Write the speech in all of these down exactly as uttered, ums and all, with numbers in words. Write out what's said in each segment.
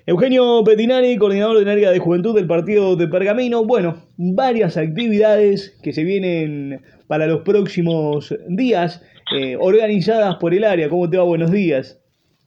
Eugenio Pettinari, coordinador del área de juventud del partido de Pergamino. Bueno, varias actividades que se vienen para los próximos días, eh, organizadas por el área. ¿Cómo te va? Buenos días.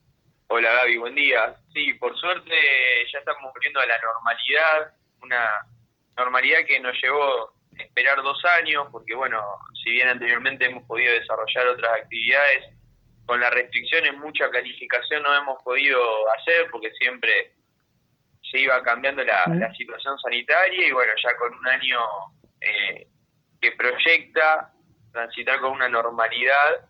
Hola Gaby, buen día. Sí, por suerte ya estamos volviendo a la normalidad, una normalidad que nos llevó a esperar dos años, porque bueno, si bien anteriormente hemos podido desarrollar otras actividades, con las restricciones mucha planificación no hemos podido hacer, porque siempre se iba cambiando la, la situación sanitaria y bueno, ya con un año eh, que proyecta transitar con una normalidad,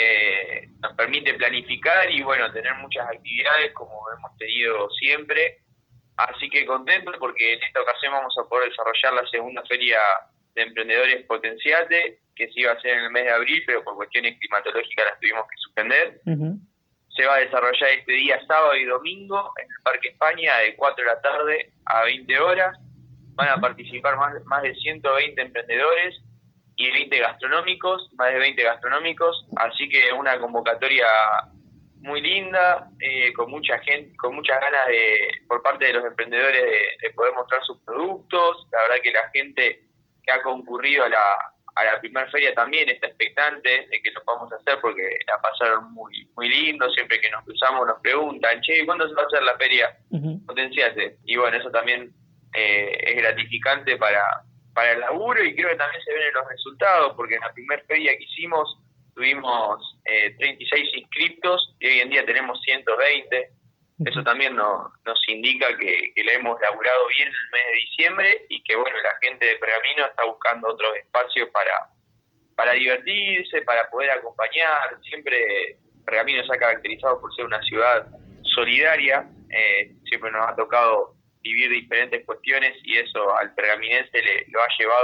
Eh, nos permite planificar y bueno, tener muchas actividades como hemos tenido siempre, así que contento porque en esta ocasión vamos a poder desarrollar la segunda feria de emprendedores Potenciate, que se iba a hacer en el mes de abril, pero por cuestiones climatológicas las tuvimos que suspender. Uh-huh. Se va a desarrollar este día sábado y domingo en el Parque España de cuatro de la tarde a veinte horas. Van a participar más, más de ciento veinte emprendedores y veinte gastronómicos, más de veinte gastronómicos, así que una convocatoria muy linda, eh, con mucha gente, con muchas ganas de, por parte de los emprendedores de, de poder mostrar sus productos. La verdad que la gente que ha concurrido a la, a la primera feria también está expectante de que lo podamos hacer porque la pasaron muy, muy lindo. Siempre que nos cruzamos nos preguntan, che, ¿cuándo se va a hacer la feria? Uh-huh. Potenciate. Y bueno, eso también eh, es gratificante para para el laburo y creo que también se ven en los resultados, porque en la primera feria que hicimos tuvimos eh, treinta y seis inscriptos y hoy en día tenemos ciento veinte. Eso también no, nos indica que, que la hemos laburado bien en el mes de diciembre y que bueno, la gente de Pergamino está buscando otros espacios para, para divertirse, para poder acompañar. Siempre Pergamino se ha caracterizado por ser una ciudad solidaria, eh, siempre nos ha tocado vivir diferentes cuestiones y eso al pergaminense le, lo ha llevado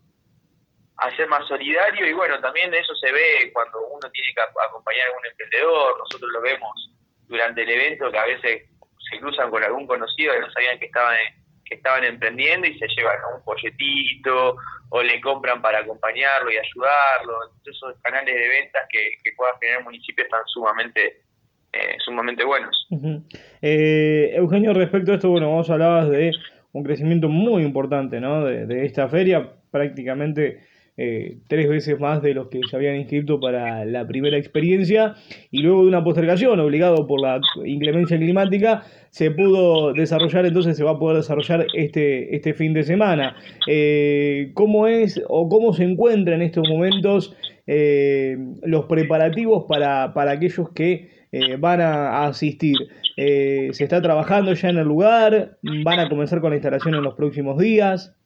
a, a ser más solidario y bueno, también eso se ve cuando uno tiene que acompañar a algún emprendedor. Nosotros lo vemos durante el evento que a veces se cruzan con algún conocido que no sabían que estaban que estaban emprendiendo y se llevan un folletito o le compran para acompañarlo y ayudarlo. Entonces esos canales de ventas que, que pueda generar el municipio están sumamente Eh, sumamente buenos. Uh-huh. Eh, Eugenio, respecto a esto, bueno, vos hablabas de un crecimiento muy importante, ¿no? De, de esta feria, prácticamente eh, tres veces más de los que se habían inscrito para la primera experiencia, y luego de una postergación obligado por la inclemencia climática, se pudo desarrollar, entonces se va a poder desarrollar este, este fin de semana. Eh, ¿Cómo es o cómo se encuentra en estos momentos eh, los preparativos para, para aquellos que Eh, van a, a asistir? Eh, ¿Se está trabajando ya en el lugar? ¿Van a comenzar con la instalación en los próximos días?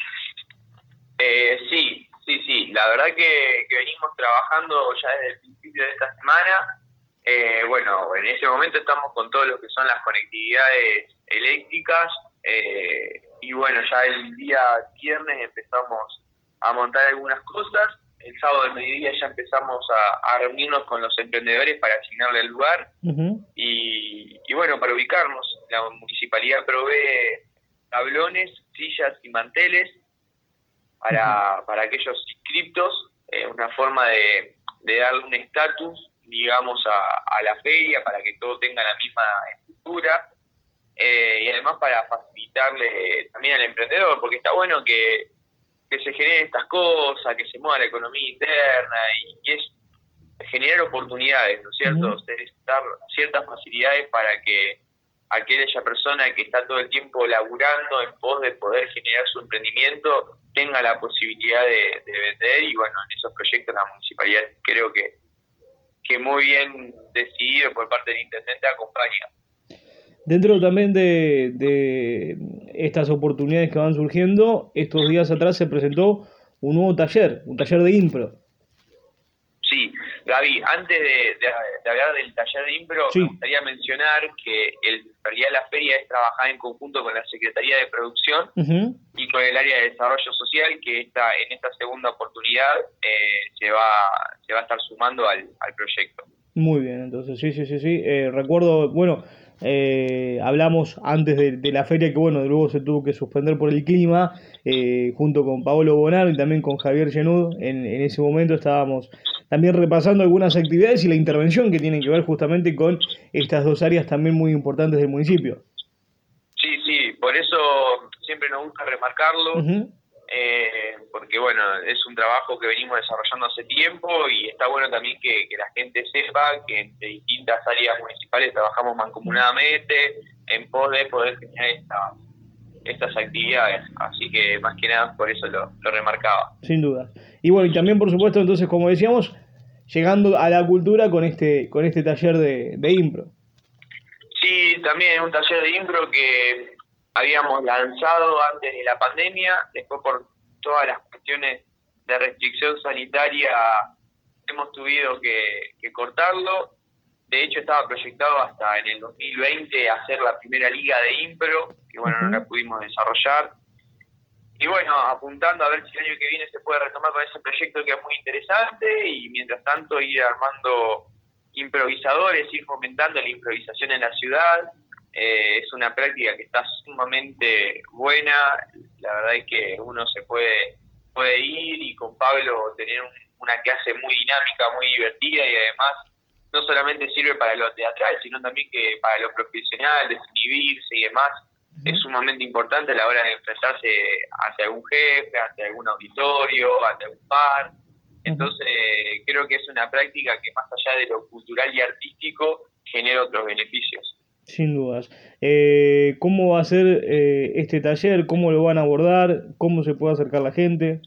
Eh, sí, sí, sí. La verdad que, que venimos trabajando ya desde el principio de esta semana. Eh, bueno, en ese momento estamos con todo lo que son las conectividades eléctricas eh, y bueno, ya el día viernes empezamos a montar algunas cosas. El sábado del mediodía ya empezamos a, a reunirnos con los emprendedores para asignarle el lugar. Uh-huh. y, y bueno, para ubicarnos, la municipalidad provee tablones, sillas y manteles para, uh-huh. para aquellos inscriptos, eh, una forma de, de darle un estatus, digamos, a, a la feria para que todo tenga la misma estructura eh, y además para facilitarle también al emprendedor, porque está bueno que que se generen estas cosas, que se mueva la economía interna y, y es generar oportunidades, ¿no es cierto? Uh-huh. Dar ciertas facilidades para que aquella persona que está todo el tiempo laburando en pos de poder generar su emprendimiento tenga la posibilidad de, de vender y bueno, en esos proyectos la municipalidad creo que, que muy bien decidido por parte del intendente acompaña. Dentro también de, de estas oportunidades que van surgiendo, estos días atrás se presentó un nuevo taller, un taller de impro. Sí, Gaby, antes de, de, de hablar del taller de impro, sí. Me gustaría mencionar que el, en realidad la feria es trabajar en conjunto con la Secretaría de Producción uh-huh. y con el área de Desarrollo Social, que esta, en esta segunda oportunidad eh, se, va, se va a estar sumando al, al proyecto. Muy bien, entonces sí, sí, sí, sí. Eh, recuerdo, bueno, eh, hablamos antes de, de la feria que, bueno, luego se tuvo que suspender por el clima, eh, junto con Paolo Bonaro y también con Javier Genud. En, en ese momento estábamos también repasando algunas actividades y la intervención que tienen que ver justamente con estas dos áreas también muy importantes del municipio. por eso siempre nos gusta remarcarlo, Uh-huh. eh, porque bueno, es un trabajo que venimos desarrollando hace tiempo y está bueno también que, que la gente sepa que entre distintas áreas municipales trabajamos mancomunadamente en pos de poder generar esta, estas actividades, así que más que nada por eso lo, lo remarcaba. Sin duda. Y bueno, y también por supuesto, entonces, como decíamos, llegando a la cultura con este, con este taller de, de impro. Sí, también un taller de impro que habíamos lanzado antes de la pandemia, después por todas las cuestiones de restricción sanitaria hemos tenido que, que cortarlo. De hecho estaba proyectado hasta en el dos mil veinte hacer la primera liga de impro, que bueno, uh-huh. no la pudimos desarrollar. Y bueno, apuntando a ver si el año que viene se puede retomar con ese proyecto que es muy interesante y mientras tanto ir armando improvisadores, ir fomentando la improvisación en la ciudad. Eh, es una práctica que está sumamente buena, la verdad es que uno se puede, puede ir y con Pablo tener un, una clase muy dinámica, muy divertida y además no solamente sirve para lo teatral, sino también que para lo profesional, desinhibirse y demás. Uh-huh. Es sumamente importante a la hora de enfrentarse hacia algún jefe, hacia algún auditorio, hacia algún par. Entonces uh-huh. creo que es una práctica que más allá de lo cultural y artístico genera otros beneficios. Sin dudas. Eh, ¿Cómo va a ser eh, este taller? ¿Cómo lo van a abordar? ¿Cómo se puede acercar la gente?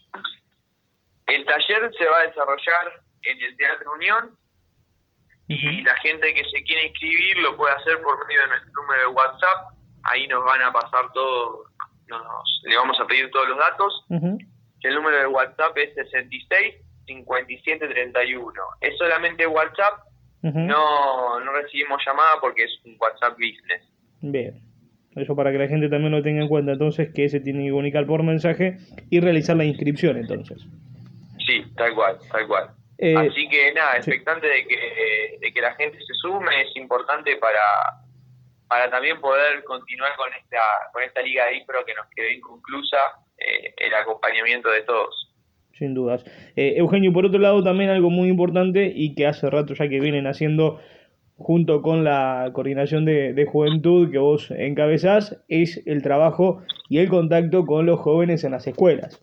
El taller se va a desarrollar en el Teatro Unión uh-huh. y la gente que se quiera inscribir lo puede hacer por medio de nuestro número de WhatsApp. Ahí nos van a pasar todo, nos, le vamos a pedir todos los datos. Uh-huh. El número de WhatsApp es sesenta y seis, cincuenta y siete, treinta y uno. Es solamente WhatsApp, uh-huh. no, no recibimos llamada porque es un WhatsApp business. Bien, eso para que la gente también lo tenga en cuenta, entonces, que se tiene que comunicar por mensaje y realizar la inscripción, entonces. Sí, tal cual, tal cual. Eh, Así que nada, expectante sí. de que de que la gente se sume, es importante para para también poder continuar con esta con esta liga de impro que nos quedó inconclusa, eh, el acompañamiento de todos. Sin dudas. Eh, Eugenio, por otro lado, también algo muy importante y que hace rato ya que vienen haciendo junto con la coordinación de, de juventud que vos encabezás, es el trabajo y el contacto con los jóvenes en las escuelas.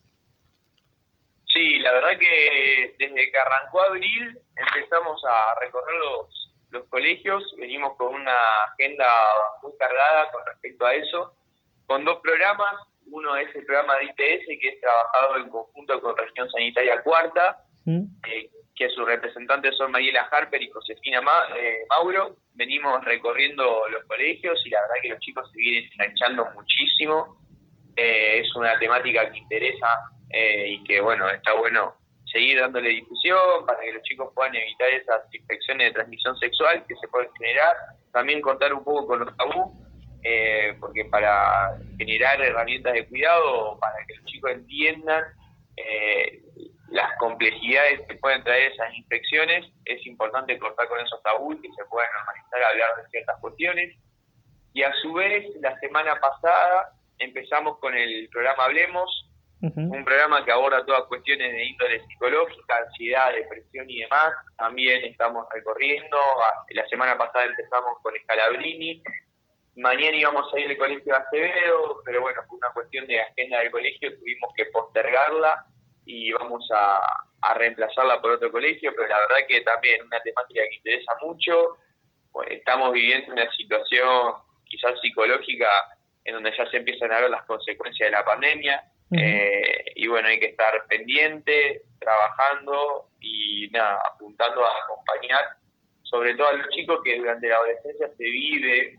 Sí, la verdad que desde que arrancó abril empezamos a recorrer los los colegios, venimos con una agenda muy cargada con respecto a eso, con dos programas. Uno es el programa de I T S, que es trabajado en conjunto con Región Sanitaria Cuarta, ¿Mm? eh, que sus representantes son Mariela Harper y Josefina Ma- eh, Mauro. Venimos recorriendo los colegios y la verdad que los chicos se vienen enganchando muchísimo. Eh, es una temática que interesa eh, y que, bueno, está bueno seguir dándole difusión para que los chicos puedan evitar esas infecciones de transmisión sexual que se pueden generar. También contar un poco con los tabú, eh, porque para generar herramientas de cuidado, para que los chicos entiendan eh, las complejidades que pueden traer esas infecciones, es importante cortar con esos tabús y que se puedan normalizar a hablar de ciertas cuestiones. Y a su vez, la semana pasada empezamos con el programa Hablemos, Uh-huh. un programa que aborda todas cuestiones de índole psicológica, ansiedad, depresión y demás. También estamos recorriendo, la semana pasada empezamos con Scalabrini, mañana íbamos a ir al colegio de Acevedo, pero bueno, por una cuestión de agenda del colegio tuvimos que postergarla y vamos a, a reemplazarla por otro colegio, pero la verdad que también una temática que interesa mucho. Pues estamos viviendo una situación quizás psicológica en donde ya se empiezan a ver las consecuencias de la pandemia. Uh-huh. Eh, y bueno, hay que estar pendiente, trabajando y nada, apuntando a acompañar sobre todo a los chicos que durante la adolescencia se vive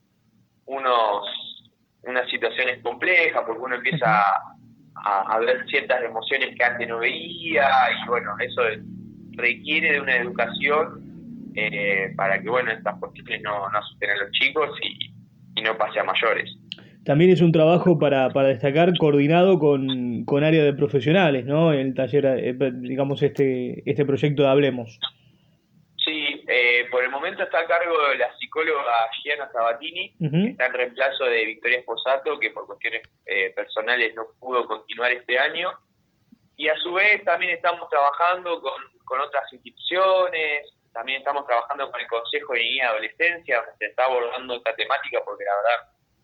unos unas situaciones complejas porque uno empieza uh-huh. a, a ver ciertas emociones que antes no veía y bueno, eso requiere de una educación eh, para que bueno, estas cuestiones no, no asusten a los chicos y, y no pase a mayores. También es un trabajo para, para destacar coordinado con, con área de profesionales, ¿no? El taller, eh, digamos, este este proyecto de Hablemos. Sí, eh, por el momento está a cargo de la psicóloga Gianna Sabatini, uh-huh. que está en reemplazo de Victoria Esposato, que por cuestiones eh, personales no pudo continuar este año. Y a su vez también estamos trabajando con, con otras instituciones, también estamos trabajando con el Consejo de Niñez y Adolescencia, donde se está abordando esta temática, porque la verdad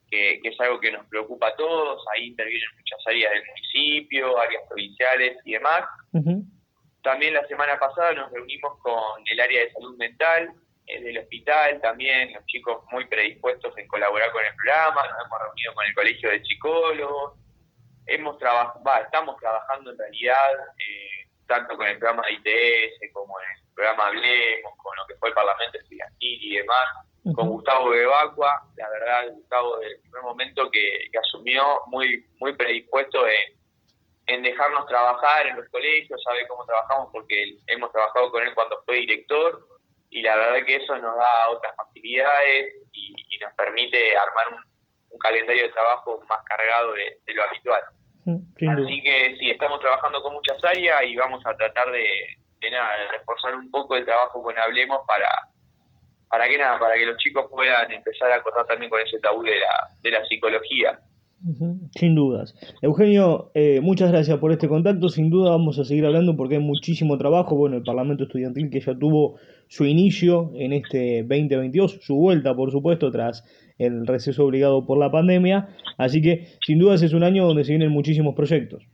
que, que es algo que nos preocupa a todos. Ahí intervienen muchas áreas del municipio, áreas provinciales y demás. Uh-huh. También la semana pasada nos reunimos con el área de salud mental eh, del hospital, también los chicos muy predispuestos en colaborar con el programa. Nos hemos reunido con el colegio de psicólogos, hemos trabajado, estamos trabajando en realidad eh, tanto con el programa de I T S como en el programa Hablemos, con lo que fue el Parlamento Estudiantil y demás, uh-huh. con Gustavo Bebacua. La verdad, Gustavo, desde el primer momento que, que asumió, muy muy predispuesto en, en dejarnos trabajar en los colegios, sabe cómo trabajamos porque hemos trabajado con él cuando fue director, y la verdad que eso nos da otras facilidades y, y nos permite armar un, un calendario de trabajo más cargado de, de lo habitual. Sí, Así que sí, estamos trabajando con muchas áreas y vamos a tratar de, de nada, de reforzar un poco el trabajo con Hablemos para, para que nada, para que los chicos puedan empezar a cortar también con ese tabú de la, de la psicología. Uh-huh. Sin dudas. Eugenio, eh, muchas gracias por este contacto. Sin duda vamos a seguir hablando porque hay muchísimo trabajo. Bueno, el Parlamento Estudiantil que ya tuvo su inicio en este veinte veintidós, su vuelta, por supuesto, tras el receso obligado por la pandemia. Así que, sin dudas, es un año donde se vienen muchísimos proyectos.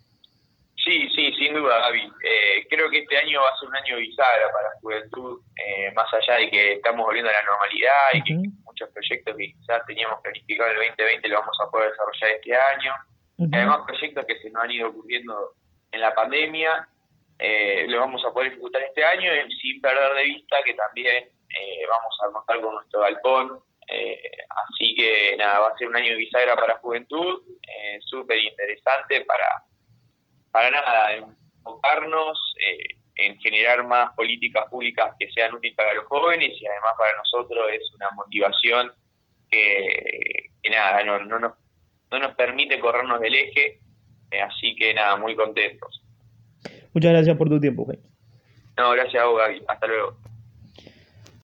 Sí, sí, sin duda, Gaby. Eh, creo que este año va a ser un año bisagra para la juventud, eh, más allá de que estamos volviendo a la normalidad y que uh-huh. muchos proyectos que quizás teníamos planificado en el veinte veinte lo vamos a poder desarrollar este año. Uh-huh. Además, proyectos que se nos han ido ocurriendo en la pandemia, eh, lo vamos a poder ejecutar este año, y sin perder de vista que también eh, vamos a contar con nuestro galpón. Eh, así que nada, va a ser un año bisagra para la juventud, eh, súper interesante para... para nada, enfocarnos eh, en generar más políticas públicas que sean útiles para los jóvenes, y además para nosotros es una motivación que, que nada, no, no, nos, no nos permite corrernos del eje, eh, así que nada, muy contentos. Muchas gracias por tu tiempo, Eugenio. No, gracias a vos, Gaby. Hasta luego.